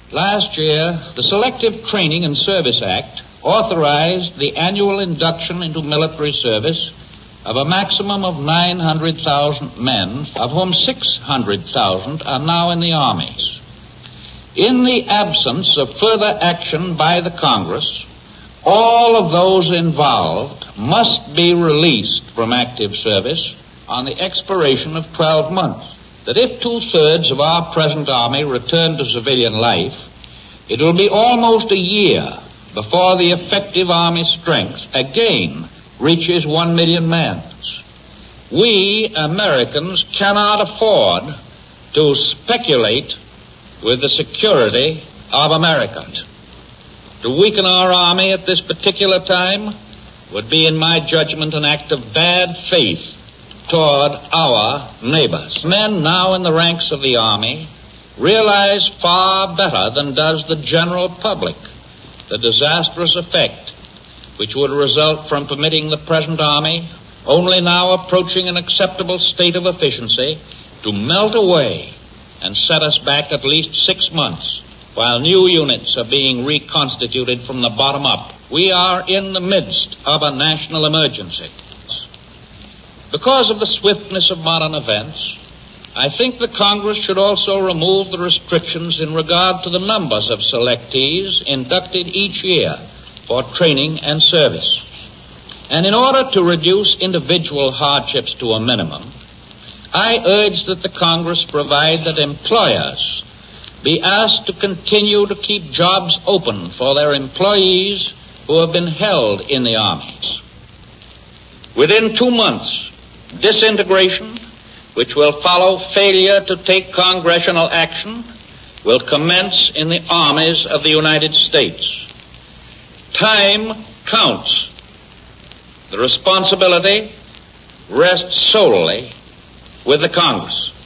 Last year, the Selective Training and Service Act authorized the annual induction into military service of a maximum of 900,000 men, of whom 600,000 are now in the armies. In the absence of further action by the Congress, all of those involved must be released from active service on the expiration of 12 months. That if 2/3 of our present Army return to civilian life, it will be almost a year before the effective Army strength again reaches 1 million men. We Americans cannot afford to speculate with the security of America. To weaken our Army at this particular time would be, in my judgment, an act of bad faith toward our neighbors. Men now in the ranks of the Army realize far better than does the general public the disastrous effect which would result from permitting the present Army, only now approaching an acceptable state of efficiency, to melt away and set us back at least 6 months while new units are being reconstituted from the bottom up. We are in the midst of a national emergency. Because of the swiftness of modern events, I think the Congress should also remove the restrictions in regard to the numbers of selectees inducted each year for training and service. And in order to reduce individual hardships to a minimum, I urge that the Congress provide that employers be asked to continue to keep jobs open for their employees who have been held in the armies. Within 2 months, disintegration, which will follow failure to take congressional action, will commence in the armies of the United States. Time counts. The responsibility rests solely with the Congress.